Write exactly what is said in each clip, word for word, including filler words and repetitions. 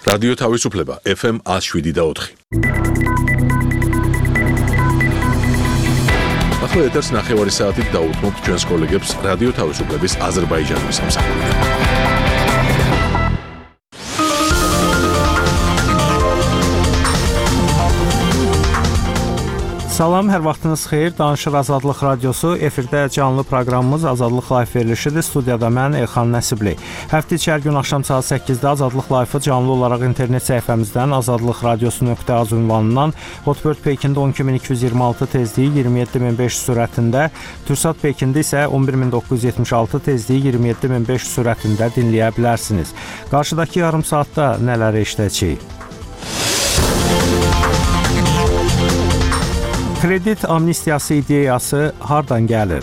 რადიო თავისუფლება ეფ ემ one oh seven და four. ახლა ეთერს ნახევარი საათით დაუთმობთ ჩვენს კოლეგებს რადიო თავისუფლების აზერბაიჯანის სამსახურიდან. Salam, hər vaxtınız xeyir. Danışır Azadlıq Radiosu. Efirdə canlı proqramımız Azadlıq Live verilişidir. Studiyada mən Elxan Nəsibli. Həftə içi hər gün axşam saat səkkizdə Azadlıq Live-ı canlı olaraq internet səhifəmizdən azadlıq radiosu nöqtə az ünvanından Hotbird Pekində on iki min iki yüz iyirmi altı tezliyi iyirmi yeddi min beş yüz sürətində, Türksat Pekində isə on bir min doqquz yüz yetmiş altı tezliyi iyirmi yeddi min beş yüz sürətində dinləyə bilərsiniz. Qarşıdakı yarım saatda nələr eşidəcəyik? Kredit amnistiyası ideyası hardan gəlir?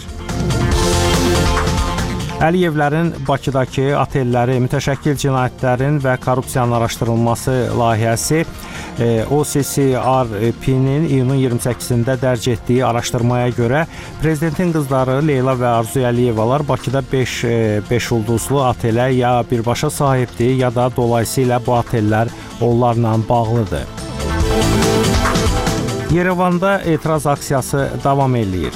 Əliyevlərin Bakıdakı otelləri, mütəşəkkil cinayətlərin və korrupsiyanın araşdırılması layihəsi O C C R P-nin iyunun iyirmi səkkizində dərc etdiyi araşdırmaya görə prezidentin qızları Leyla və Arzu Əliyevalar Bakıda beş ulduzlu otelə ya birbaşa sahibdir, ya da dolayısıyla bu otellər onlarla bağlıdır. Yerevanda etiraz aksiyası davam eləyir.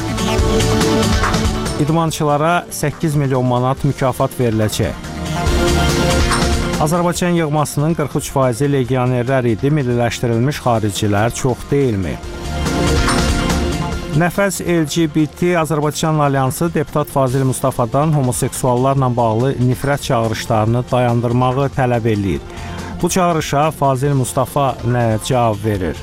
İdmançılara səkkiz milyon manat mükafat veriləcək. Azərbaycan yığmasının qırx üç faizi legionerlər idi, milliləşdirilmiş xaricilər çox deyilmi? Nəfəs L G B T Azərbaycan Alyansı deputat Fazil Mustafadan homoseksuallarla bağlı nifrət çağırışlarını dayandırmağı tələb eləyir. Bu çağırışa Fazil Mustafa nə cavab verir?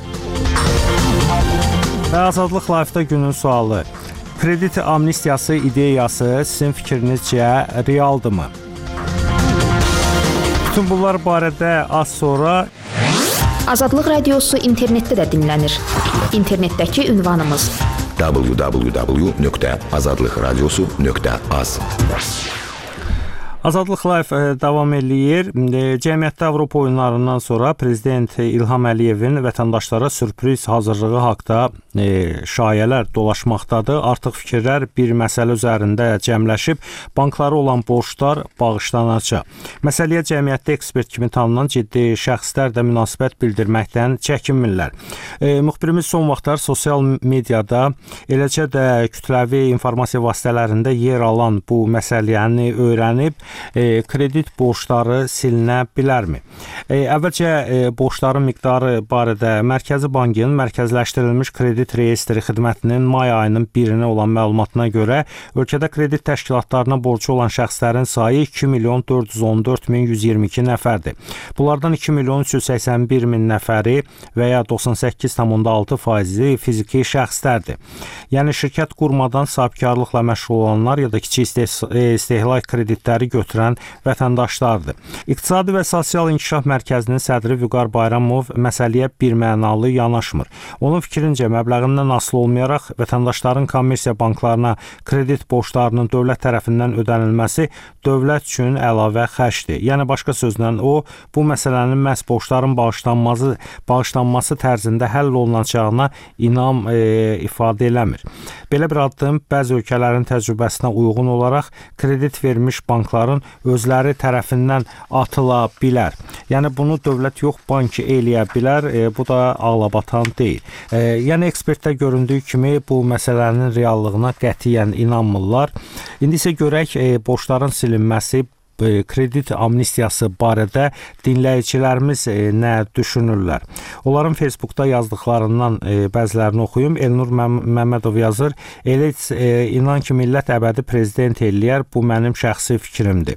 Və Azadlıq Live-da günün sualı. Kredit amnistiyası ideyası sizin fikrinizcə realdırmı? Bütün bunlar barədə az sonra Azadlıq Radiosu internetdə də dinlənir. İnternetdəki ünvanımız w w w nöqtə azadlıq radiosu nöqtə az. Azadlıq Live davam eləyir. Cəmiyyətdə Avropa oyunlarından sonra Prezident İlham Əliyevin vətəndaşlara sürpriz hazırlığı haqda e, şayələr dolaşmaqdadır. Artıq fikirlər bir məsələ üzərində cəmləşib, banklara olan borclar bağışlanacaq. Məsələyə cəmiyyətdə ekspert kimi tanınan ciddi şəxslər də münasibət bildirməkdən çəkinmirlər. E, müxbirimiz son vaxtlar sosial mediada, eləcə də kütləvi informasiya vasitələrində yer alan bu məsələni öyrənib, E, kredit borcları silinə bilərmi? E, əvvəlcə e, borcların miqdarı barədə Mərkəzi Bankın mərkəzləşdirilmiş kredit reyestri xidmətinin may ayının birinə olan məlumatına görə ölkədə kredit təşkilatlarına borcu olan şəxslərin sayı iki milyon dörd yüz on dörd min yüz iyirmi iki nəfərdir. Bunlardan iki milyon üç yüz səksən bir min nəfəri və ya doxsan səkkiz tam onda altı faizi fiziki şəxslərdir. Yəni şirkət qurmadan sahibkarlıqla məşğul olanlar ya da kiçik istehlak kreditləri götürən vətəndaşlardır. İqtisadi və Sosial İnkişaf Mərkəzinin sədri Vüqar Bayramov məsələyə birmənalı yanaşmır. Onun fikrincə məbləğindən asılı olmayaraq vətəndaşların kommersiya banklarına kredit borclarının dövlət tərəfindən ödənilməsi dövlət üçün əlavə xərcdir. Yəni başqa sözlə o, bu məsələnin məhz borcların bağışlanması, bağışlanması tərzində həll olunacağına inam e, ifadə eləmir. Belə bir addım bəzi ölkələrin təcrübəsinə uyğun olaraq kredit vermiş bankların özləri tərəfindən atıla bilər. Yəni bunu dövlət yox, bank eləyə bilər. E, bu da ağlabatan deyil. E, yəni ekspertdə göründüyü kimi bu məsələnin reallığına qətiyyən inanmırlar. İndi isə görək e, borcların silinməsi, kredit amnistiyası barədə dinləyicilərimiz e, nə düşünürlər? Onların Facebookda yazdıqlarından e, bəzilərini oxuyum. Elnur Məm Məmmədov yazır: "Elə e, inan ki millət əbədi prezident eləyər, bu mənim şəxsi fikrimdir."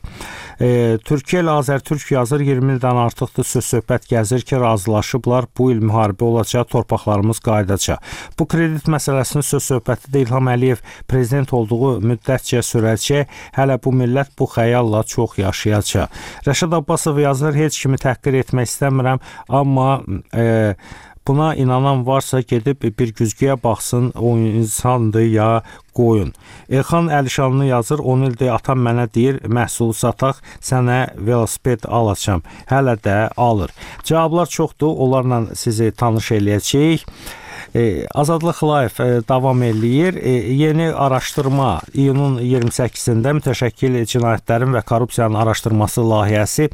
E, Türkiyə ilə Azərtürk yazır: iyirmi ildən artıqdır söz-söhbət gəzir ki, razılaşıblar, bu il müharibə olacaq, torpaqlarımız qayıdacaq. Bu kredit məsələsinin söz-söhbəti də İlham Əliyev prezident olduğu müddətcə sürəcək. Hələ bu millət bu xəyalla çox yaşayacaq. Rəşad Abbasov yazır: "Heç kimi təhqir etmək istəmirəm, amma e, buna inanan varsa gedib bir güzgüyə baxsın, o insandır ya qoyun." Elxan Əlişanlı yazır: on ildir atam mənə deyir, məhsul sataq, sənə velosiped alacam. Hələ də alır. Cavablar çoxdur, onlarla sizi tanış eləyəcəyik. Azadlıq Live davam eləyir. Yeni araşdırma iyunun iyirmi səkkizində mütəşəkkil cinayətlərin və korrupsiyanın araşdırması layihəsi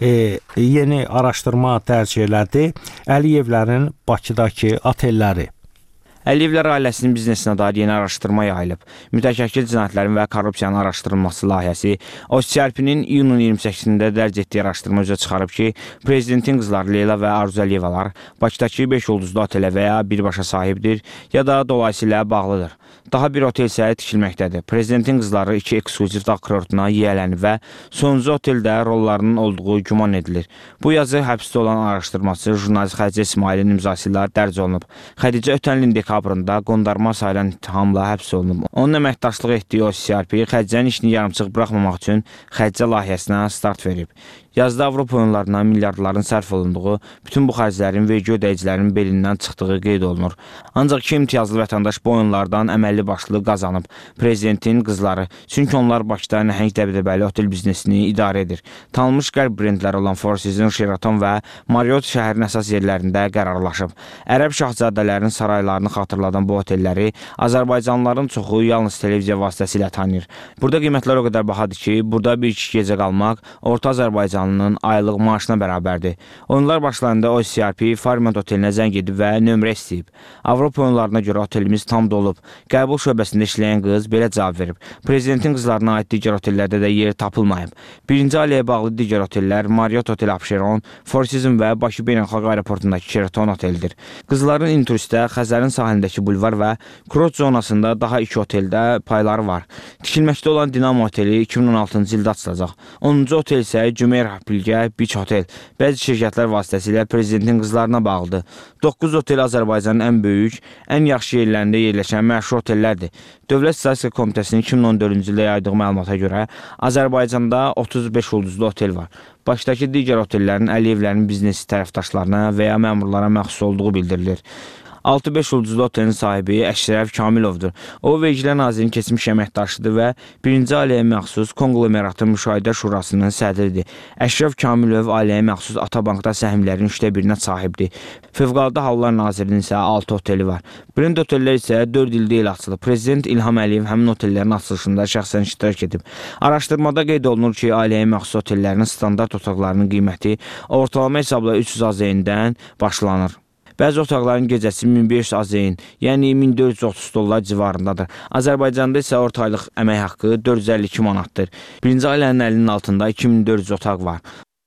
yeni araşdırma dərc elədi. Əliyevlərin Bakıdakı otelləri. Əliyevlər ailəsinin biznesinə dair yeni araşdırma yayılıb. Mütəşəkkil cinayətlərin və korrupsiyanın araşdırılması layihəsi O C R P-nin iyunun iyirmi səkkizində dərc etdiyi araşdırma üzə çıxarıb ki, prezidentin qızları Leyla və Arzu Əliyevalar Bakıdakı beş ulduzlu otelə və ya birbaşa sahibdir, ya da dolayısıyla bağlıdır. Daha bir otel isə tikilməkdədir. Prezidentin qızları iki ekskluziv dağ kurortuna yiyələnib və sonuncu oteldə rollarının olduğu güman edilir. Bu yazı həbsdə olan araşdırması jurnalist Xədicə İsmailin imzası ilə dərc olunub. Xədicə ötən ilin dekabrında qondarma sayılan ittihamla həbs olunub. Onun əməkdaşlıq etdiyi O C R P Xədicənin işini yarımçıq buraxmamaq üçün Xədicə layihəsinə start verib. Yazda Avropa oyunlarına milyardların sərf olunduğu, bütün bu xərclərin vergi ödəyicilərinin belindən çıxdığı qeyd olunur. Ancaq iki imtiyazlı vətəndaş bu oyunlardan əməlli başlı qazanıb. Prezidentin qızları, çünki onlar Bakıda nəhəng dəbdəbəli otel biznesini idarə edir. Tanınmış qərb brendləri olan Four Seasons, Sheraton və Marriott şəhərin əsas yerlərində qərarlaşıb. Ərəb şahzadələrinin saraylarını xatırladan bu otelləri Azərbaycanlıların çoxu yalnız televiziya vasitəsilə tanıyır. Burada qiymətlər o qədər bahadır ki, burada bir-iki gecə qalmaq orta Azərbaycan aylıq maaşına bərabərdir. Oyunlar başlarında O C R P Fairmont otelinə zəng edib və nömrə istəyib. Avropa oyunlarına görə otelimiz tam dolub. Qəbul şöbəsində işləyən qız belə cavab verib. Prezidentin qızlarına aid digər otellərdə də yer tapılmayıb. Birinci ailəyə bağlı digər otellər Marriott Hotel Abşeron, Four Seasons və Bakı Beynəlxalq Aeroportundakı Sheraton otelidir. Qızların inturistdə Xəzərin sahilindəki bulvar və kurort zonasında daha iki oteldə payları var. Tikilməkdə olan Dinamo oteli iki min on altıncı ildə açılacaq. onuncu otel isə Cümeyrə Bilgə Beach Hotel bəzi şirkətlər vasitəsilə prezidentin qızlarına bağlıdır. doqquz otel Azərbaycanın ən böyük, ən yaxşı yerlərində yerləşən məşhur otellərdir. Dövlət Statistika Komitəsinin iki min on dördüncü ildə yaydığı məlumata görə Azərbaycanda otuz beş ulduzlu otel var. Bakıdakı digər otellərin Əliyevlərin biznesi tərəfdaşlarına və ya məmurlara məxsus olduğu bildirilir. altı beş ulduzlu otelin sahibi Əşrəf Kamilovdur. O, Vergilər Nazirinin keçmiş əməkdaşıdır və birinci ailəyə məxsus Konglomeratın Müşahidə Şurasının sədridir. Əşrəf Kamilov ailəyə məxsus Atabankda səhmlərin üçdə birinə sahibdir. Fövqəladə Hallar Nazirinin isə altı oteli var. Brend otellər isə dörd ildə il açılıb. Prezident İlham Əliyev həmin otellərin açılışında şəxsən iştirak edib. Araşdırmada qeyd olunur ki, ailəyə məxsus otellərin standart otaqlarının qiyməti ortalama hesabla üç yüz AZN-dən başlanır. Bəzi otaqların gecəsi min beş yüz AZN, yəni min dörd yüz otuz dollar civarındadır. Azərbaycanda isə orta aylıq əmək haqqı dörd yüz əlli iki manatdır. Birinci ailənin əlinin altında iki min dörd yüz otaq var.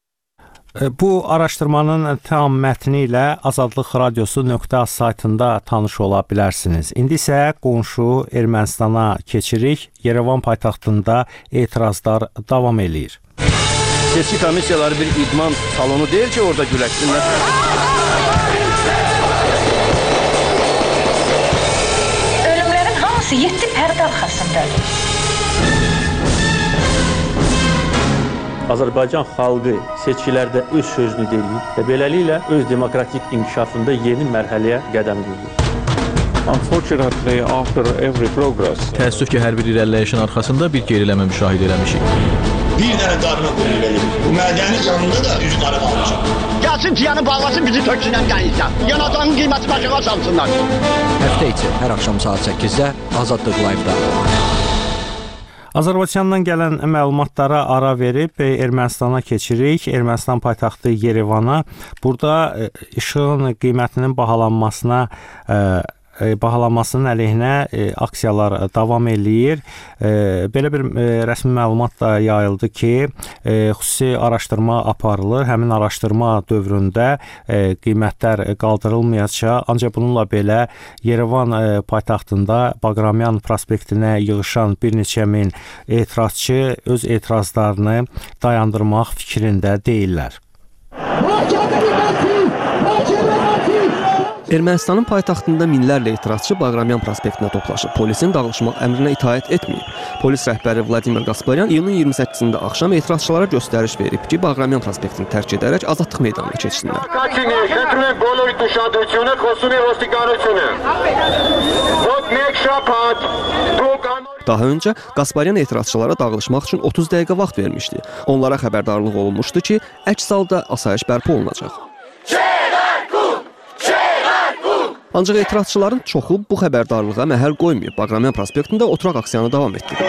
Bu araşdırmanın tam mətni ilə azadlıq radiosu nöqtə az saytında tanış ola bilərsiniz. İndi isə qonşu Ermənistana keçirik. Yerevan paytaxtında etirazlar davam eləyir. Seçki komissiyaları bir idman salonu deyil ki, orada güləşsinlər. Ölümlərin hamısı yeddi pərdə arxasındadır. Azərbaycan xalqı seçkilərdə öz sözünü deyir və beləliklə öz demokratik inkişafında yeni mərhələyə qədəm qoyur. Unfortunately, after every progress, təəssüf ki, hər bir irəliləyişin arxasında bir geriləmə müşahidə eləmişik. Bir dənə qarına qoyun verir. Bu mədənin yanında da üz qarı qalmışam. Gəlsin tiyanı bağlasın, bizi töksünən qəyinsən. Yanacanın qiyməti başına salsınlar. Həftə içi hər axşam saat səkkizdə Azadlıq Live-da. Azərbaycandan gələn məlumatlara ara verib Ermənistana keçirik. Ermənistan paytaxtı Yerevana. Burada işığın qiymətinin bahalanmasına bahalanmasının əleyhinə aksiyalar davam eləyir. Belə bir rəsmi məlumat da yayıldı ki, xüsusi araşdırma aparılır. Həmin araşdırma dövründə qiymətlər qaldırılmayacaq. Ancaq bununla belə Yerevan paytaxtında Baqramyan prospektinə yığışan bir neçə min etirazçı öz etirazlarını dayandırmaq fikrində deyirlər. Ermənistanın paytaxtında minlərlə etirazçı Baqramyan prospektinə toplaşıb. Polisin dağılışmaq əmrinə itaət etməyib. Polis rəhbəri Vladimir Qasparyan iyunun iyirmi səkkizində axşam etirazçılara göstəriş verib ki, Baqramyan prospektini tərk edərək Azadlıq meydanına keçsinlər. Daha öncə Qasparyan etirazçılara dağılışmaq üçün otuz dəqiqə vaxt vermişdi. Onlara xəbərdarlıq olunmuşdu ki, əks halda asayiş bərpa olunacaq. Ancaq etirazçıların çoxu bu xəbərdarlığa məhəl qoymayıb. Baqramyan prospektində oturaq aksiyanı davam etdirib.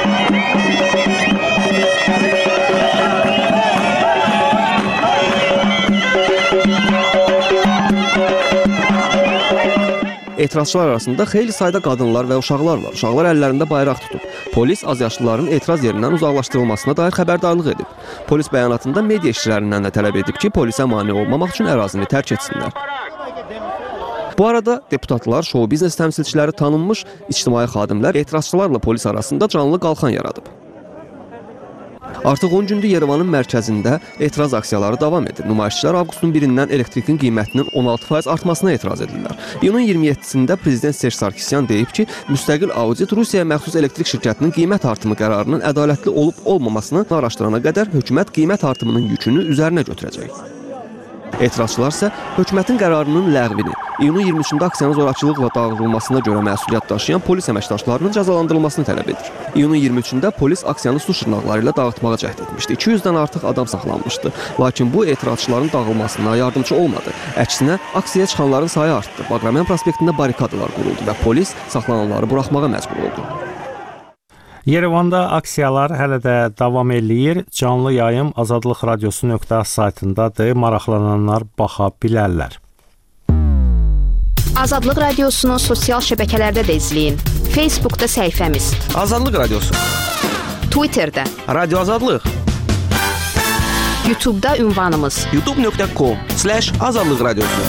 Etirazçılar arasında xeyli sayda qadınlar və uşaqlar var. Uşaqlar əllərində bayraq tutub. Polis azyaşlıların etiraz yerindən uzaqlaşdırılmasına dair xəbərdarlıq edib. Polis bəyanatında media işçilərindən də tələb edib ki, polisə mane olmamaq üçün ərazini tərk etsinlər. Bu arada deputatlar, şou biznes təmsilçiləri, tanınmış ictimai xadimlər etirazçılarla polis arasında canlı qalxan yaradıb. Artıq on gündür Yerevanın mərkəzində etiraz aksiyaları davam edir. Nümayişçilər avqustun birindən elektrikin qiymətinin on altı faiz artmasına etiraz edirlər. İyunun iyirmi yeddisində prezident Serj Sarkisyan deyib ki, müstəqil audit Rusiyaya məxsus elektrik şirkətinin qiymət artımı qərarının ədalətli olub-olmamasını araşdırana qədər hökumət qiymət artımının yükünü üzərinə götürəcək. Etirazçılar isə hökumətin qərarının ləğvini, iyunun iyirmi üçündə aksiyanın zorakılıqla dağıdılmasına görə məsuliyyət daşıyan polis əməkdaşlarının cəzalandırılmasını tələb edir. İyunun iyirmi üçündə polis aksiyanı su şırnaqları ilə dağıtmağa cəhd etmişdi. iki yüzdən artıq adam saxlanmışdı. Lakin bu etirazçıların dağılmasına yardımcı olmadı. Əksinə, aksiyaya çıxanların sayı artdı. Baqramyan prospektində barikadalar quruldu və polis saxlananları buraxmağa məcbur oldu. Yerevanda aksiyalar hələ də davam eləyir. Canlı yayım azadlıq radiosu nöqtə az saytındadır. Maraqlananlar baxa bilərlər. Azadlıq radiosunu sosial şəbəkələrdə də izləyin. Facebookda səhifəmiz Azadlıq radiosu, Twitterdə Radio Azadlıq, YouTube'da ünvanımız youtube nöqtə com slash azadlıq radiosu.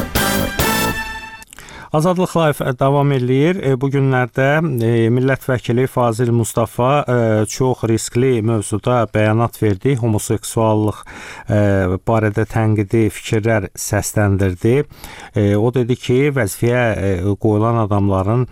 Azadlıq Live davam eləyir. Bu günlərdə millət vəkili Fazil Mustafa çox riskli mövzuda bəyanat verdi. Homoseksuallıq barədə tənqidi fikirlər səsləndirdi. O dedi ki, vəzifəyə qoyulan adamların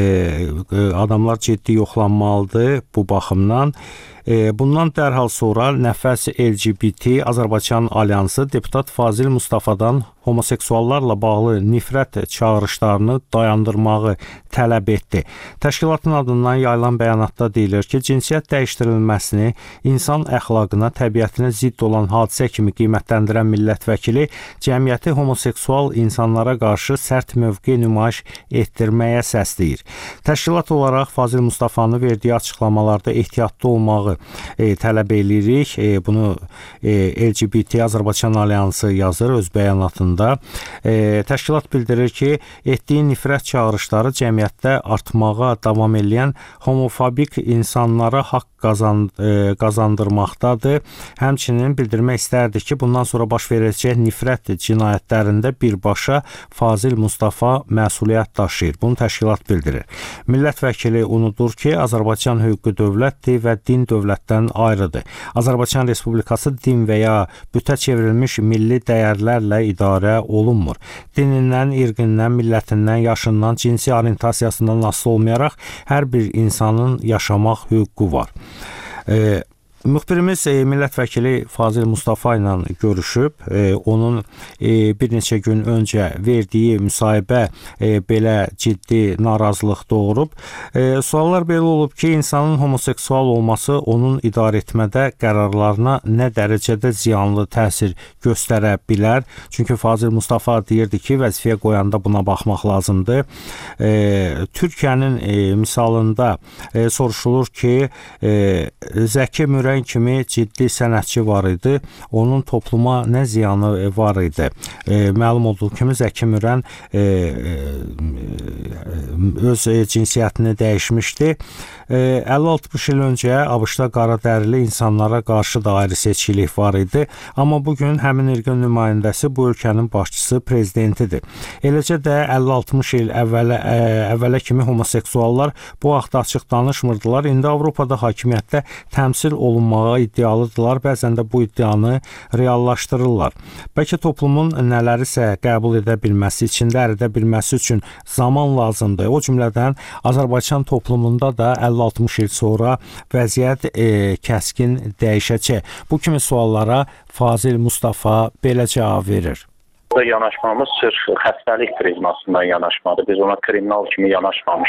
adamlar ciddi yoxlanmalıdır bu baxımdan. Bundan dərhal sonra Nəfəs L G B T Azərbaycan Alyansı deputat Fazil Mustafadan homoseksuallarla bağlı nifrət çağırışlarını dayandırmağı tələb etdi. Təşkilatın adından yayılan bəyanatda deyilir ki, cinsiyyət dəyişdirilməsini insan əxlaqına, təbiətinə zidd olan hadisə kimi qiymətləndirən millət vəkili cəmiyyəti homoseksual insanlara qarşı sərt mövqe nümayiş etdirməyə səsləyir. Təşkilat olaraq Fazil Mustafanın verdiyi açıqlamalarda ehtiyatlı olmağı e, tələb edirik. E, bunu e, L G B T Azərbaycan Alyansı yazır öz bəyanatında. E, təşkilat bildirir ki, etdiyi nifrət çağırışları cəmiyyətdə artmağa davam edən homofobik insanlara haqq qazan, e, qazandırmaqdadır. Həmçinin bildirmək istərdik ki, bundan sonra baş verəcək nifrət cinayətlərində birbaşa Fazil Mustafa məsuliyyət daşıyır. Bunu təşkilat bildirir. Millət vəkili unudur ki, Azərbaycan hüquqi dövlətdir və din dövlətdən ayrıdır. Azərbaycan Respublikası din və ya bütə çevrilmiş milli dəyərlərlə idarə olunmur. Dinindən, irqindən, millətindən, yaşından, cinsi orientasiyasından asılı olmayaraq hər bir insanın yaşamaq hüququ var. E, Müxbirimiz e, millət vəkili Fazil Mustafa ilə görüşüb, e, onun e, bir neçə gün öncə verdiyi müsahibə e, belə ciddi narazılıq doğurub. E, suallar belə olub ki, insanın homoseksual olması onun idarə etmədə qərarlarına nə dərəcədə ziyanlı təsir göstərə bilər? Çünki Fazil Mustafa deyirdi ki, vəzifəyə qoyanda buna baxmaq lazımdır. E, Türkiyənin e, misalında e, soruşulur ki, e, Zəki Mürə kimi ciddi sənətçi var idi. Onun topluma nə ziyanı var idi? E, məlum olduğu kimi Zəki Mürən e, e, öz cinsiyyətini dəyişmişdi. E, əlli altmış il öncə ABŞ-da qara dərili insanlara qarşı da ayrı seçkilik var idi. Amma bugün həmin irqin nümayəndəsi bu ölkənin başçısı, prezidentidir. Eləcə də əlli altmış il əvvələ, ə, əvvələ kimi homoseksuallar bu haqda açıq danışmırdılar. İndi Avropada hakimiyyətdə təmsil olunmağa iddialıdırlar. Bəzən də bu iddianı reallaşdırırlar. Bəlkə toplumun nələrisə qəbul edə bilməsi, içində əridə bilməsi üçün zaman lazımdır. O cümlədən Azərbaycan toplumunda da əlli altmış il sonra vəziyyət e, kəskin dəyişəcək. Bu kimi suallara Fazil Mustafa belə cavab verir. Yanaşmamız sırf xəstəlik prizmasından yanaşmadır. Biz ona kriminal kimi yanaşmamışıq.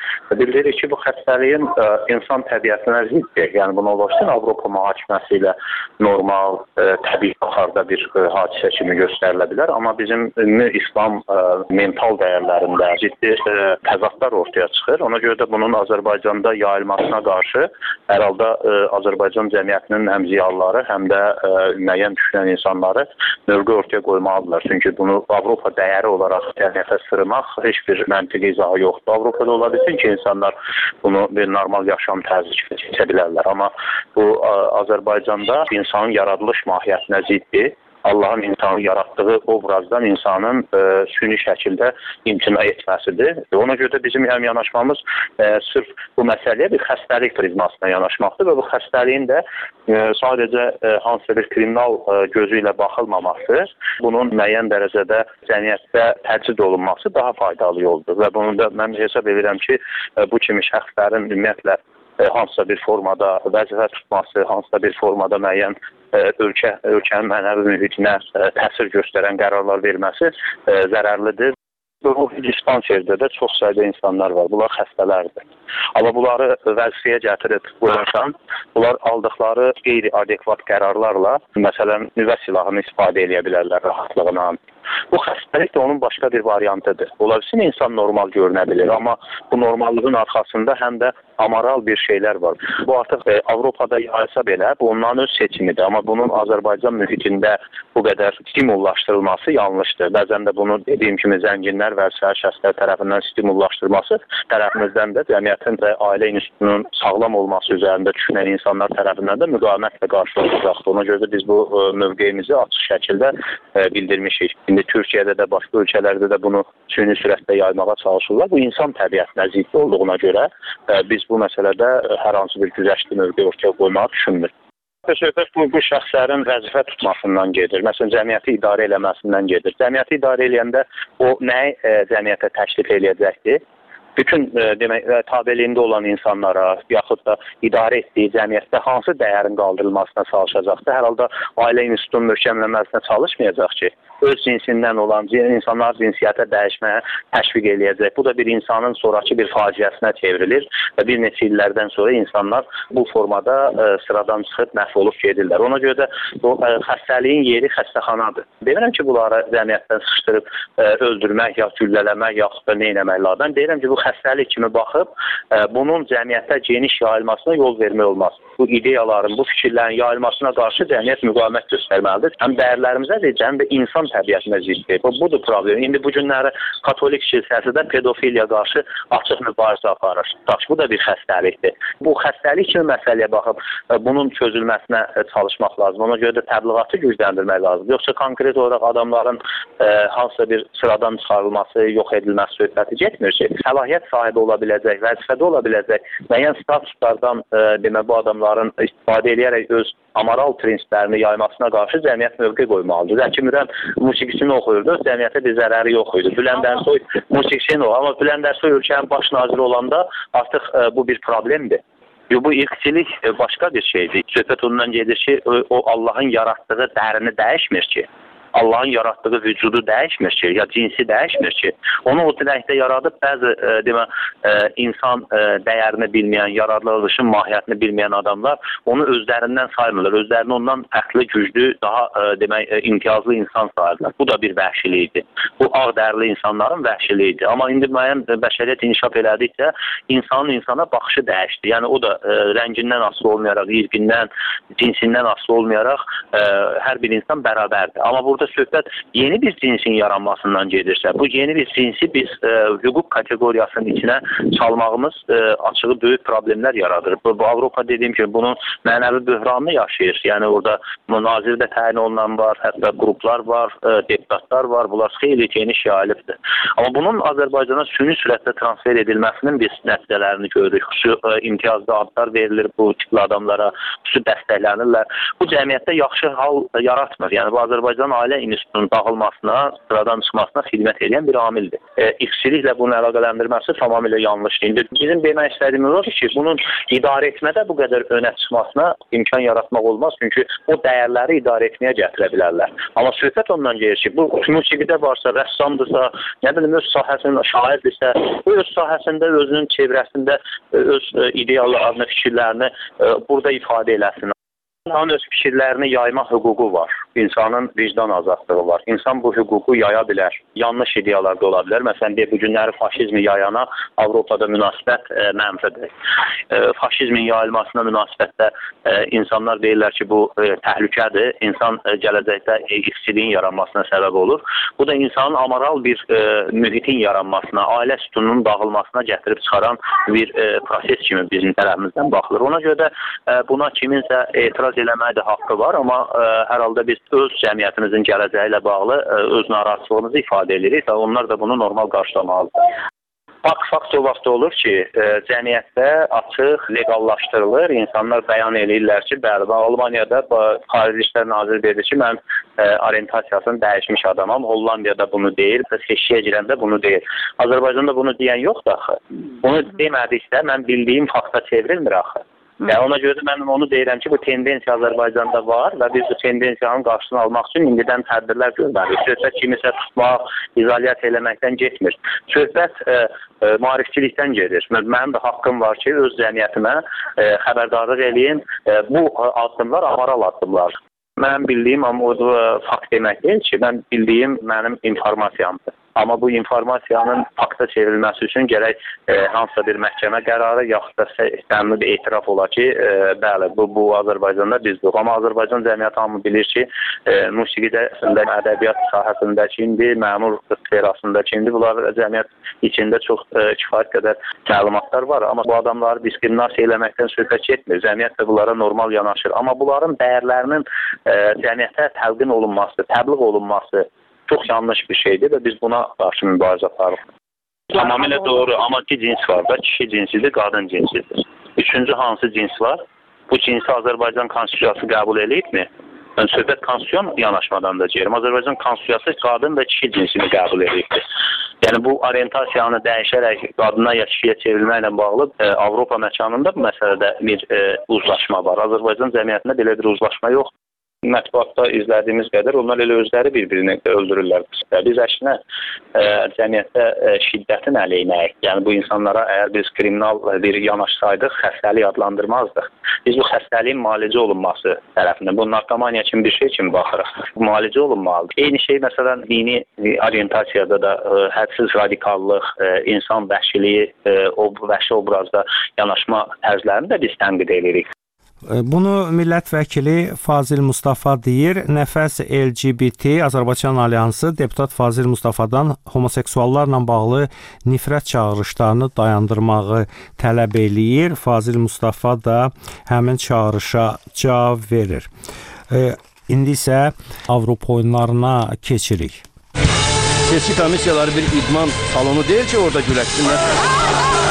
bildiririk ki, bu xəstəliyin ə, insan təbiətinə ziddir. Yəni buna ulaşsın Avropa mühakiməsi ilə normal, ə, təbii baxarda bir ə, hadisə kimi göstərilə bilər. Amma bizim ümumi İslam ə, mental dəyərlərində ciddi ə, təzadlar ortaya çıxır. Ona görə də bunun Azərbaycanda yayılmasına qarşı hər halda ə, Azərbaycan cəmiyyətinin həm ziyalıları, həm də ə, müəyyən düşünən insanları mövqe ortaya qoymalıdırlar. Çünki bunu Avropa dəyəri olaraq cəmiyyətə sırmaq heç bir məntiqi izahı yoxdur. Avropada ola bilsin ki, insanlar bunu bir normal yaşam tərzi kimi seçə bilərlər. Amma bu Azərbaycanda insanın yaradılış mahiyyətinə ziddir. Allahın insanı yaratdığı obrazdan insanın e, süni şəkildə imtina etməsidir. Ona görə də bizim həm yanaşmamız e, sırf bu məsələyə bir xəstəlik prizmasına yanaşmaqdır və bu xəstəliyin də e, sadəcə e, hansısa bir kriminal e, gözü ilə baxılmaması, bunun müəyyən dərəcədə cəmiyyətdə təcrid olunması daha faydalı yoldur. Və bunu da mən hesab edirəm ki, e, bu kimi şəxslərin ümumiyyətlə e, hansısa bir formada vəzifə tutması, hansısa bir formada müəyyən ölkə, ölkənin mənəvi mühitinə təsir göstərən qərarlar verməsi zərərlidir. Bu dispanserdə də çox sayda insanlar var. Bunlar xəstələrdir. Amma bunları vəzifəyə gətirib qoyarsan, bunlar aldıqları qeyri-adekvat qərarlarla, məsələn, nüvə silahını istifadə edə bilərlər rahatlığına. Bu xəstəlik də onun başqa bir variantıdır. Ola bilsin, insan normal görünə bilir, amma bu normallığın arxasında həm də amaral bir şeylər var. Bu artıq e, Avropada yayılsa belə, bu onların öz seçimidir. Amma bunun Azərbaycan mühitində bu qədər stimullaşdırılması yanlışdır. Bəzən də bunu dediyim kimi zənginlər və səhər şəxslər tərəfindən stimullaşdırması tərəfimizdən də cəmiyyətin və ailə institutunun sağlam olması üzərində düşünən insanlar tərəfindən də müqavimətlə qarşılanacaqdır. Ona görə də biz bu e, mövqeyimizi açıq şəkildə e, bildirmişik. İndi Türkiyədə də, başqa ölkələrdə də bunu süni sürətlə yaymağa çalışırlar. Bu insan təbiətinə zidd olduğuna görə e, biz bu məsələdə hər hansı bir güzəştli mövqe ortaya qoymağı düşünmür. Söhbət bu, bu şəxslərin vəzifə tutmasından gedir. Məsələn, cəmiyyəti idarə eləməsindən gedir. Cəmiyyəti idarə eləyəndə o nəyi e, cəmiyyətə təklif eləyəcəkdir? Bütün e, demək, tabeliyində olan insanlara, yaxud da idarə etdiyi cəmiyyətdə hansı dəyərin qaldırılmasına çalışacaqdır? Hər halda ailə institutunun möhkəmlənməsinə çalışmayacaq ki, öz cinsindən olan insanlar cinsiyyətə dəyişməyə təşviq eləyəcək. Bu da bir insanın sonraki bir faciəsinə çevrilir və bir neçə illərdən sonra insanlar bu formada e, sıradan çıxıb məhv olub gedirlər. Ona görə də bu e, xəstəliyin yeri xəstəxanadır. Demirəm ki, bunları cəmiyyətdən sıxışdırıb e, öldürmək, ya güllələmək, yaxud da nə etmək lazım. Deyirəm ki, bu xəstəlik kimi baxıb e, bunun cəmiyyətdə geniş yayılmasına yol vermək olmaz. Bu ideyaların, bu fikirlərin yayılmasına qarşı cəmiyyət müqavimət göstərməlidir. Həm dəyərlərimizə deyəcək, həm də insan təbiətinə ziddir. Bu, budur problem. İndi bu günləri Katolik kilsəsi də pedofiliya qarşı açıq mübarizə aparır. Bax, bu da bir xəstəlikdir. Bu xəstəlik kimi məsələyə baxıb bunun çözülməsinə çalışmaq lazım. Ona görə də təbliğatı gücləndirmək lazım. Yoxsa konkret olaraq adamların e, hansısa bir sıradan çıxarılması, yox edilməsi söhbəti getmir ki, səlahiyyət sahibi ola biləcək, vəzifədə ola biləcək, müəyyən statuslardan e, demə bu adamların istifadə edərək öz amaral prinsiplərini yaymasına qarşı cəmiyyət mövqe qoymalıdır. Zəki Müren musiqisini oxuyurdu, cəmiyyətə bir zərəri yox idi. Bülent Ersoy musiqisini oxuyurdu, amma Bülent Ersoy ölkənin baş naziri olanda artıq e, bu bir problemdir. Bu irqçilik e, başqa bir şeydir. Söhbət ondan gedir ki, o, o Allahın yaratdığı dərini dəyişmir ki. Allahın yaratdığı vücudu dəyişmir ki, ya cinsi dəyişmir ki. Onu o diləkdə yaradıb bəzi e, demə, e, insan e, dəyərini bilməyən, yaradılışın mahiyyətini bilməyən adamlar onu özlərindən saymırlar. Özlərini ondan fərqli, güclü, daha e, demək, e, imtiyazlı insan sayırlar. Bu da bir vəhşilikdir. Bu ağ dərli insanların vəhşiliyidir. Amma indi müəyyən bəşəriyyət inkişaf elədikcə insanın insana baxışı dəyişdi. Yəni o da e, rəngindən asılı olmayaraq, irqindən, cinsindən asılı olmayaraq e, hər bir insan bərabərdir. Amma burada söhbət yeni bir cinsin yaranmasından gedirsə, bu yeni bir cinsi biz e, hüquq kateqoriyasının içinə çalmağımız e, açığı böyük problemlər yaradır. Bu, bu Avropa dediyim ki, bunun mənəvi böhranını yaşayır. Yəni orada nazirdə təyin olunan var, hətta qruplar var, e, deputatlar var. Bunlar xeyli geniş yayılıbdır. Amma bunun Azərbaycana süni sürətlə transfer edilməsinin biz nəticələrini görürük. Xüsusi e, imtiyazlı adlar verilir bu tipli adamlara, xüsusi dəstəklənirlər. Bu cəmiyyətdə yaxşı hal yaratmır. Yəni bu Azərbaycan ailə müharibələr institutunun dağılmasına, sıradan çıxmasına xidmət edən bir amildir. E, İxçiliklə bunu əlaqələndirməsi tamamilə yanlışdır. İndi bizim demək istədiyimiz odur ki, bunun idarə etmədə bu qədər önə çıxmasına imkan yaratmaq olmaz. Çünki o dəyərləri idarə etməyə gətirə bilərlər. Amma söhbət ondan gedir ki, bu musiqidə varsa, rəssamdırsa, nə bilim, öz sahəsində şairdirsə, bu öz sahəsində, özünün çevrəsində öz ideallarını, fikirlərini burada ifadə eləsin. İnsanın öz fikirlərini yayma hüququ var. İnsanın vicdan azadlığı var. İnsan bu hüququ yaya bilər. Yanlış ideyalar da ola bilər. Məsələn, deyək, bu günləri faşizmi yayana Avropada münasibət e, mənfidir. E, faşizmin yayılmasına münasibətdə e, insanlar deyirlər ki, bu e, təhlükədir. İnsan e, gələcəkdə e, işçiliyin yaranmasına səbəb olur. Bu da insanın amoral bir e, mühitin yaranmasına, ailə sütununun dağılmasına gətirib çıxaran bir e, proses kimi bizim tərəfimizdən baxılır. Ona görə də e, buna kiminsə etiraz eləməyə də haqqı var, amma e, hər halda biz öz cəmiyyətimizin gələcəyi ilə bağlı e, öz narahatlığımızı ifadə edirik və onlar da bunu normal qarşılamalıdır. Fakt fakt o vaxt olur ki, e, cəmiyyətdə açıq, legallaşdırılır. İnsanlar bəyan edirlər ki, bəli, Almaniyada Xarici İşlər Naziri dedi ki, mən e, orientasiyasını dəyişmiş adamam. Hollandiyada bunu deyir, seçkiyə girəndə bunu deyir. Azərbaycanda bunu deyən yoxdur axı. Bunu demədikdə mən bildiyim fakta çevrilmir axı. Yəni ona görə də mən onu deyirəm ki, bu tendensiya Azərbaycanda var və biz bu tendensiyanın qarşısını almaq üçün indidən tədbirlər görməliyik. Söhbət kimisə tutmaq, izolyasiya eləməkdən getmir. Söhbət e, e, maarifçilikdən gedir. Mənim də haqqım var ki, öz cəmiyyətimə e, xəbərdarlıq eləyim. E, bu addımlar amoral addımlar. Mənim bildiyim, amma o da fakt demək deyil ki, mən bildiyim mənim informasiyamdır. Amma bu informasiyanın fakta çevrilməsi üçün gərək e, hansısa bir məhkəmə qərarı yaxud da səmimi bir etiraf ola ki, e, bəli, bu, bu Azərbaycanda bizdir. Amma Azərbaycan cəmiyyəti hamı bilir ki, e, musiqidə, ədəbiyyat sahəsindəki indi, məmur sferasındakı indi bunlar cəmiyyət içində çox e, kifayət qədər təlimatlar var. Amma bu adamları diskriminasiya eləməkdən söhbət etmir. Cəmiyyət də bunlara normal yanaşır. Amma bunların dəyərlərinin e, cəmiyyətə təlqin olunması, təbliğ olunması çox yanlış bir şeydir və biz buna qarşı mübarizə aparırıq. Tamamilə doğru, amma iki cins var da, kişi cinsidir, qadın cinsidir. Üçüncü hansı cins var? Bu cinsi Azərbaycan Konstitusiyası qəbul edibmi? Yəni, söhbət konstitusiyon yanaşmadan da gerim. Azərbaycan Konstitusiyası qadın və kişi cinsini qəbul edibdir. Yəni, bu orientasiyanı dəyişərək qadına ya kişiyə çevrilməklə bağlı e, Avropa məkanında bu məsələdə bir e, uzlaşma var. Azərbaycan cəmiyyətində belə bir uzlaşma yoxdur. Mətbuatda izlədiyimiz qədər onlar elə özləri bir-birini öldürürlər. Biz əksinə e, cəmiyyətdə e, şiddətin əleyhinəyik. Yəni bu insanlara əgər biz kriminal bir yanaşsaydıq, xəstəlik adlandırmazdıq. Biz bu xəstəliyin müalicə olunması tərəfindən, bu narkomaniya kimi bir şey kimi baxırıq. Bu müalicə olunmalıdır. Eyni şey məsələn dini orientasiyada da e, hədsiz radikallıq, e, insan vəhşiliyi, e, o vəhşi obrazda yanaşma tərzlərini də biz tənqid edirik. Bunu millət vəkili Fazil Mustafa deyir. Nəfəs L G B T Azərbaycan Alyansı deputat Fazil Mustafadan homoseksuallarla bağlı nifrət çağırışlarını dayandırmağı tələb eləyir. Fazil Mustafa da həmin çağırışa cavab verir. E, indi isə Avropa oyunlarına keçirik. Seçki komissiyaları bir idman salonu deyil ki, orada güləşsinlər.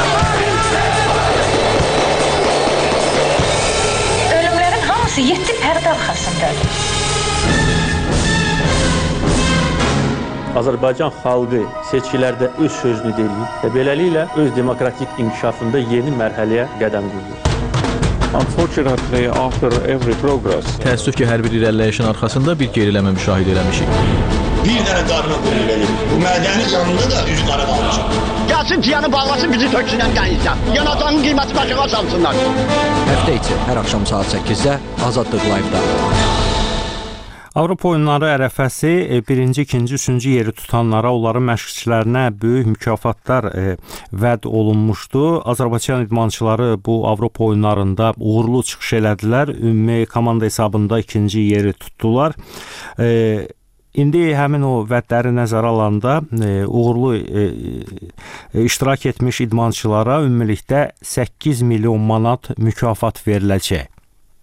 Yeddi pərdə arxasındadır. Azərbaycan xalqı seçkilərdə öz sözünü deyir və beləliklə öz demokratik inkişafında yeni mərhələyə qədəm qoyur. Unfortunately, after every progress, təəssüf ki, hər bir irəliləyişin arxasında bir geriləmə müşahidə eləmişik. Bir dənə qarına qoyur eləyir. Bu mədənin yanında da üz qara qalmışıq. Gəlsin tiyanı bağlasın, bizi töksünən dənizdən. Yanacağın qiyməti başına salsınlar. Həftə içi hər axşam saat səkkizdə Azadlıq Live-da. Avropa oyunları ərəfəsi birinci, ikinci, üçüncü yeri tutanlara, onların məşqçilərinə böyük mükafatlar e, vəd olunmuşdu. Azərbaycan idmançıları bu Avropa oyunlarında uğurlu çıxış elədilər. Ümumi komanda hesabında ikinci yeri tutdular. E, İndi həmin o vədləri nəzərə alanda e, uğurlu e, e, iştirak etmiş idmançılara ümumilikdə səkkiz milyon manat mükafat veriləcək.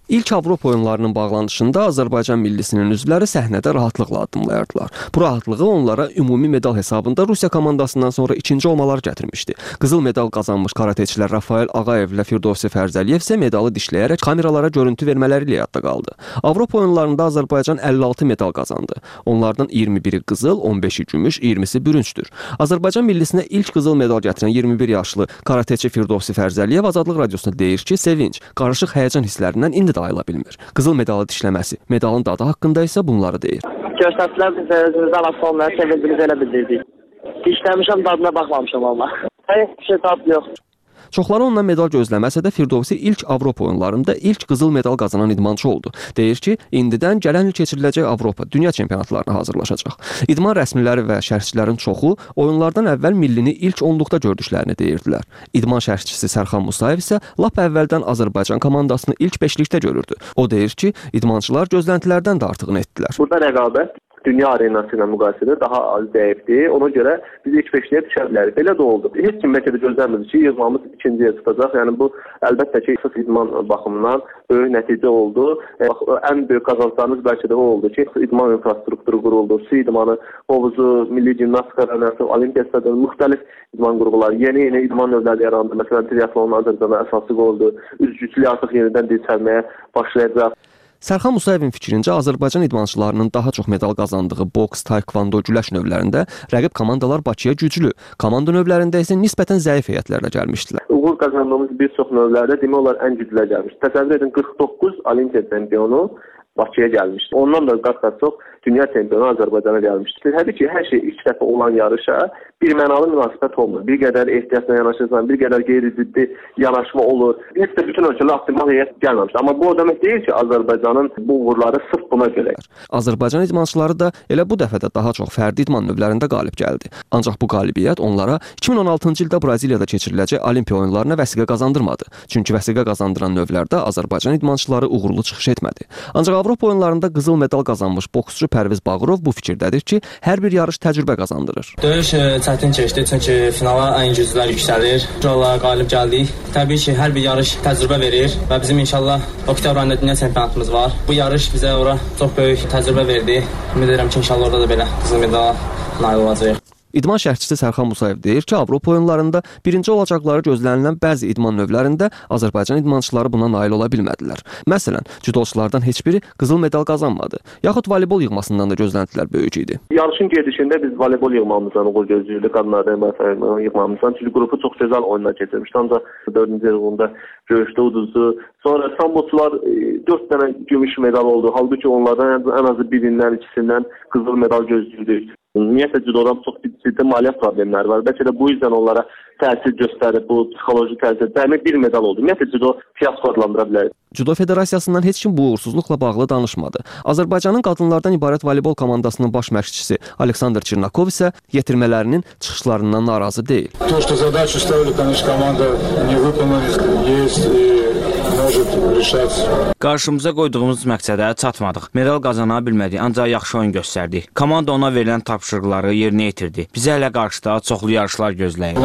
İlk Avropa oyunlarının bağlanışında Azərbaycan millisinin üzvləri səhnədə rahatlıqla addımlayardılar. Bu rahatlığı onlara ümumi medal hesabında Rusiya komandasından sonra ikinci olmalar gətirmişdi. Qızıl medal qazanmış karateçilər Rafael Ağayev ilə Firdovsi Fərzəliyev isə medalı dişləyərək kameralara görüntü vermələri ilə yadda qaldı. Avropa oyunlarında Azərbaycan əlli altı medal qazandı. Onlardan iyirmi biri qızıl, on beşi gümüş, iyirmisi bürüncdür. Azərbaycan millisinə ilk qızıl medal gətirən iyirmi bir yaşlı karateçi Firdovsi Fərzəliyev Azadlıq Radiosuna deyir ki, sevinç, qarışıq həyəcan hisslərindən indi da ayıla bilmir. Qızıl medalı dişləməsi, medalın dadı haqqında isə bunları deyir. Göstərdilər bizə özümüzə alaq olmayan sevincimizi elə bildirdik. Dişləmişəm, dadına baxmamışam Allah. Heç bir şey tadı yoxdur. Çoxları ondan medal gözləməsə də Firdovsi ilk Avropa oyunlarında ilk qızıl medal qazanan idmançı oldu. Deyir ki, indidən gələn il keçiriləcək Avropa, dünya çempionatlarına hazırlaşacaq. İdman rəsmiləri və şərhçilərin çoxu oyunlardan əvvəl millini ilk onluqda gördüklərini deyirdilər. İdman şərhçisi Sərxan Musayev isə lap əvvəldən Azərbaycan komandasını ilk beşlikdə görürdü. O deyir ki, idmançılar gözləntilərdən də artığını etdilər. Burada rəqabət dünya arenası ilə müqayisədə daha az zəifdir. Ona görə biz ilk beşliyə düşə bilərik. Belə də oldu. Heç kim bəlkə də gözləmirdi ki, yığmamız ikinci yer tutacaq. Yəni bu əlbəttə ki, xüsusi idman baxımından böyük nəticə oldu. Bax, ən böyük qazanclarımız bəlkə də o oldu ki, idman infrastrukturu quruldu. Su idmanı, hovuzu, milli gimnastika arenası, olimpiya stadionu, müxtəlif idman qurğuları, yeni-yeni idman növləri yarandı. Məsələn, triatlonun Azərbaycana əsası oldu. Üzgüçülük artıq yenidən dirçəlməyə başlayacaq. Sərxan Musayevin fikrincə Azərbaycan idmançılarının daha çox medal qazandığı boks, taekvondo, güləş növlərində rəqib komandalar Bakıya güclü, komanda növlərində isə nisbətən zəif heyətlərlə gəlmişdilər. Uğur qazandığımız bir çox növlərdə demək olar ən güclülər gəlmişdi. Təsəvvür edin, qırx doqquz olimpiya çempionu Bakıya gəlmişdi. Ondan da qat-qat çox dünya çempionu Azərbaycana gəlmişdi. Təbii ki, hər şey ilk dəfə olan yarışa bir mənalı münasibət olmur. Bir qədər ehtiyatla yanaşırsan, bir qədər qeyri-ciddi yanaşma olur. Heç də bütün ölkələr optimal heyət gəlməmişdi. Amma bu o demək deyil ki, Azərbaycanın bu uğurları sırf buna görə. Azərbaycan idmançıları da elə bu dəfə də daha çox fərdi idman növlərində qalib gəldi. Ancaq bu qalibiyyət onlara iki min on altıncı ildə Braziliyada keçiriləcək Olimpiya oyunlarına vəsiqə qazandırmadı. Çünki vəsiqə qazandıran növlərdə Azərbaycan idmançıları uğurlu çıxış etmədi. Ancaq Avropa oyunlarında qızıl medal qazanmış boksçu Pərviz Bağırov bu fikirdədir ki, hər bir yarış təcrübə qazandırır. Döyüş çətin keçdi, çünki finala ən güclülər yüksəlir. Olaraq qalib gəldik. Təbii ki, hər bir yarış təcrübə verir və bizim inşallah oktyabr ayında dünya çempionatımız var. Bu yarış bizə ora çox böyük təcrübə verdi. Ümid edirəm ki, inşallah orada da belə qızıl medala nail olacağıq. İdman şərhçisi Sərxan Musayev deyir ki, Avropa oyunlarında birinci olacaqları gözlənilən bəzi idman növlərində Azərbaycan idmançıları buna nail ola bilmədilər. Məsələn, judoçulardan heç biri qızıl medal qazanmadı. Yaxud voleybol yığmasından da gözləntilər böyük idi. Yarışın gedişində biz voleybol yığmamızdan uğur gözləyirdik, qadınlardan məsələn yığmamızdan. Çünki qrupu çox gözəl oyunlar keçirmişdi. Ancaq dördüncü yığında görüşdə uduzdu. Sonra samboçular dörd dənə gümüş medal oldu. Halbuki onlardan ən azı birindən, ikisindən qızıl medal gözləyirdik. Ümumiyyətlə judodan çox ciddi maliyyə problemləri var. Bəlkə də bu yüzdən onlara təsir göstərib, bu psixoloji təsir. Dəmir bir medal oldu. Ümumiyyətlə judo fiyasko adlandıra bilər. Judo Federasiyasından heç kim bu uğursuzluqla bağlı danışmadı. Azərbaycanın qadınlardan ibarət voleybol komandasının baş məşqçisi Aleksandr Çirnakov isə yetirmələrinin çıxışlarından narazı deyil. То, что задачу ставили, конечно, команда не выполнили, есть и может решаться. Qarşımıza qoyduğumuz məqsədə çatmadıq. Medal qazana bilmədik, ancaq yaxşı oyun göstərdik. Komanda ona verilən tapşırıqları yerinə yetirdi. Bizə hələ qarşıda çoxlu yarışlar gözləyir.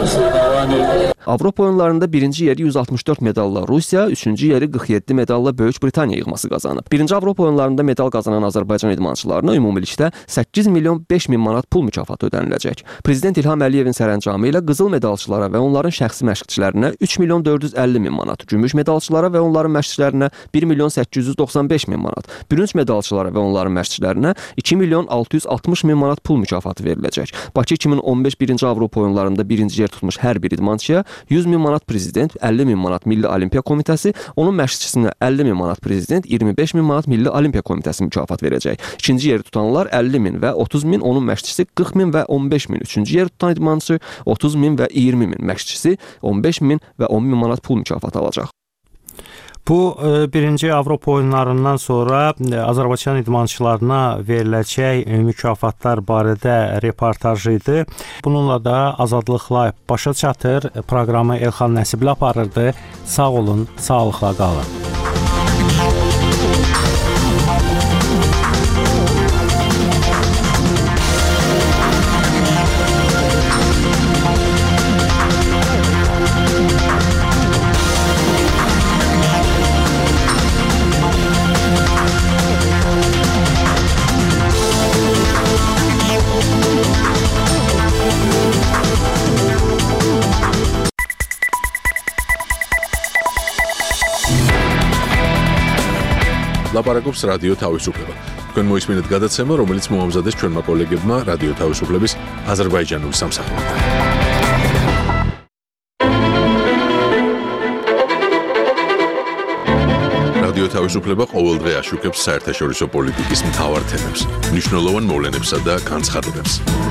Avropa oyunlarında birinci yeri yüz altmış dörd medalla Rusiya, üçüncü yeri qırx yeddi medalla Böyük Britaniya yığması qazanıb. Birinci Avropa oyunlarında medal qazanan Azərbaycan idmançılarına ümumilikdə səkkiz milyon beş min manat pul mükafatı ödəniləcək. Prezident İlham Əliyevin sərəncamı ilə qızıl medalçılara və onların şəxsi məşqçilərinə üç milyon dörd yüz əlli min manat, gümüş medalçılara və onların məşqçilərinə bir milyon səkkiz yüz doxsan beş min manat, bürünc medalçılara və onların məşqçilərinə iki milyon altı yüz altmış min manat pul mükafatı veriləcək. Bakı iki min on beş birinci Avropa oyunlarında birinci yer tutmuş hər bir idmançıya yüz min manat prezident, əlli min manat Milli Olimpiya Komitəsi, onun məşqçisinə əlli min manat prezident, iyirmi beş min manat Milli Olimpiya Komitəsi mükafat verəcək. İkinci yeri tutanlar əlli min və otuz min, onun məşqçisi qırx min və on beş min. Üçüncü yeri tutan idmançı otuz min və iyirmi min, məşqçisi on beş min və on min manat pul mükafatı alacaq. Bu birinci Avropa oyunlarından sonra Azərbaycan idmançılarına veriləcək mükafatlar barədə reportaj idi. Bununla da Azadlıq Live başa çatır. Proqramı Elxan Nəsibli aparırdı. Sağ olun, sağlıqla qalın. ლაპარაკობს რადიო თავისუფლება. თქვენ მოისმინეთ გადაცემა, რომელიც მოამზადეს ჩვენმა კოლეგებმა რადიო თავისუფლების აზერბაიჯანული სამსახურიდან. რადიო თავისუფლება ყოველდღე აშუქებს საერთაშორისო პოლიტიკის მთავარ თემებს, მნიშვნელოვან მოვლენებსა და განცხადებებს.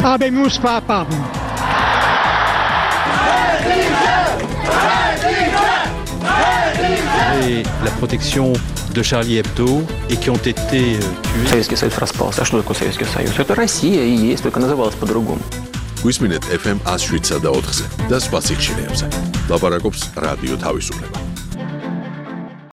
Et la protection de Charlie Hebdo et qui ont été tués. Советский Союз распался. А что такое Советский Союз? Это Россия и есть, только называлась по-другому. გვისმინეთ ეფ ემ one oh seven და ოთხზე და სხვა სიხშირეებზე. ლაპარაკობს რადიო თავისუფლება.